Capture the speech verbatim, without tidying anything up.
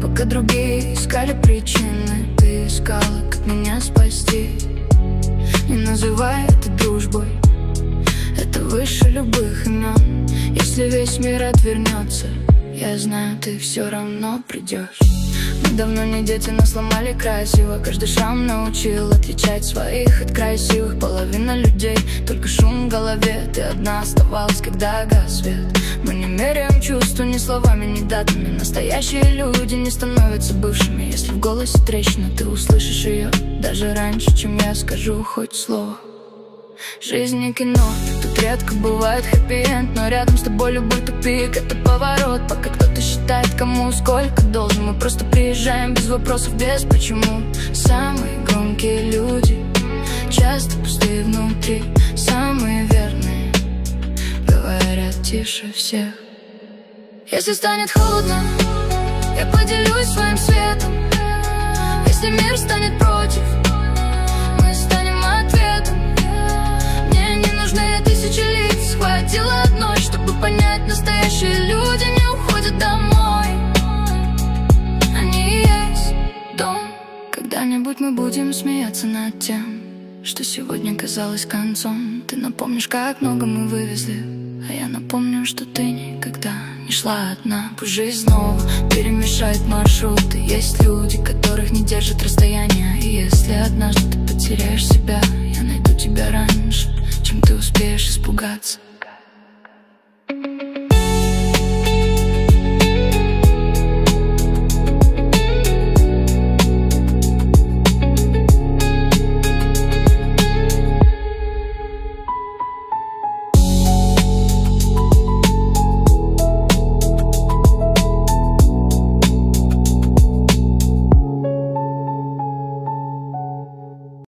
Пока другие искали причины, ты искала, как меня спасти. Не называй это дружбой, это выше любых имен. Если весь мир отвернется, я знаю, ты все равно придешь. Мы давно не дети, но сломали красиво. Каждый шрам научил отличать своих от красивых. Половина людей, только шум в голове. Ты одна оставалась, когда гас свет. Мы не меряем чувства ни словами, ни датами. Настоящие люди не становятся бывшими. Если в голосе трещина, ты услышишь ее даже раньше, чем я скажу хоть слово. Жизнь не кино, тут редко бывает хэппи-энд, но рядом с тобой любой тупик — это поворот. Пока кто-то считает, кому сколько должен, мы просто приезжаем без вопросов, без почему. Самые громкие люди часто пустые внутри. Самые верные говорят тише всех. Если станет холодно, я поделюсь своим светом. Если мир станет против, мы станем ответом. Мне не нужны тысячи лиц, хватило одной, чтобы понять: настоящие люди не уходят домой. Они и есть дом. Когда-нибудь мы будем смеяться над тем, что сегодня казалось концом. Ты напомнишь, как много мы вывезли, а я напомню, что ты никогда не шла одна. Пусть жизнь снова перемешает маршруты. Есть люди, которых не держит расстояние. И если однажды ты потеряешь себя, я найду тебя раньше, чем ты успеешь испугаться.